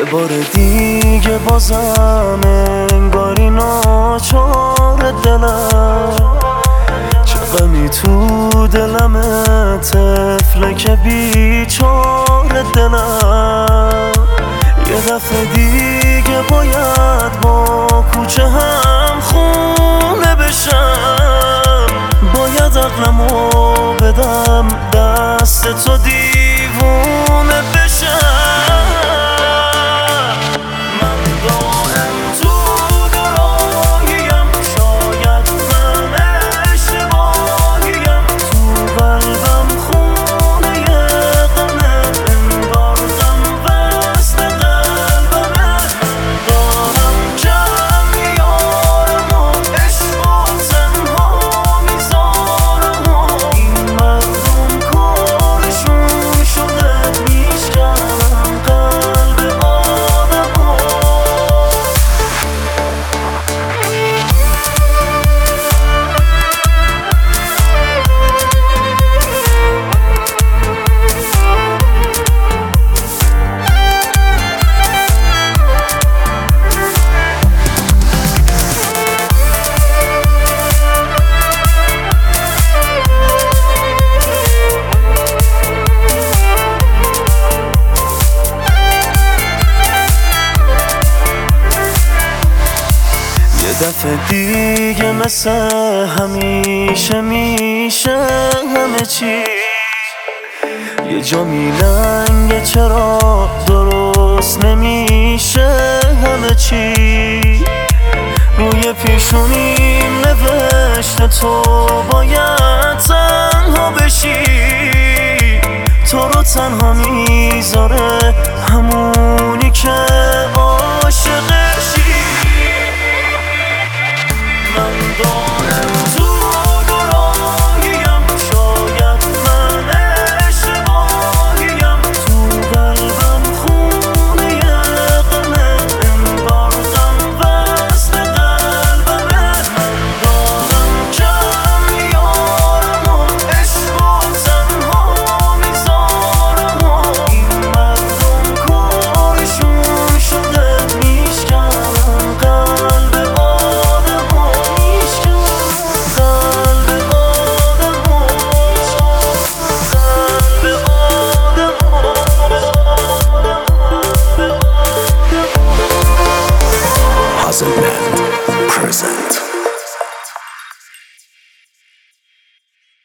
بار دیگه بازم انگاری ناچار دلم، چه غمی تو دلمه طفله که بیچاره دلم. یه دفعه دیگه باید با کوچه هم خونه بشم، باید عقلمو بدم دست تو دیوونه بشم. دفعه دیگه مثل همیشه میشه همه چی یه جا میلنگه، چرا درست نمیشه همه چی. روی پیشونیم نوشته تو باید تنها بشی، تو رو تنها میذاره همونی که عاشقشی. من دارم تو گراهیم، شاید من اشتباهیم، تو قلبم خونه غمه، انگار غم وصل قلبمه. من دارم کم میارم و عشق و تنها میذارم و این مردم کارشون شده میشکنن قلب Band present.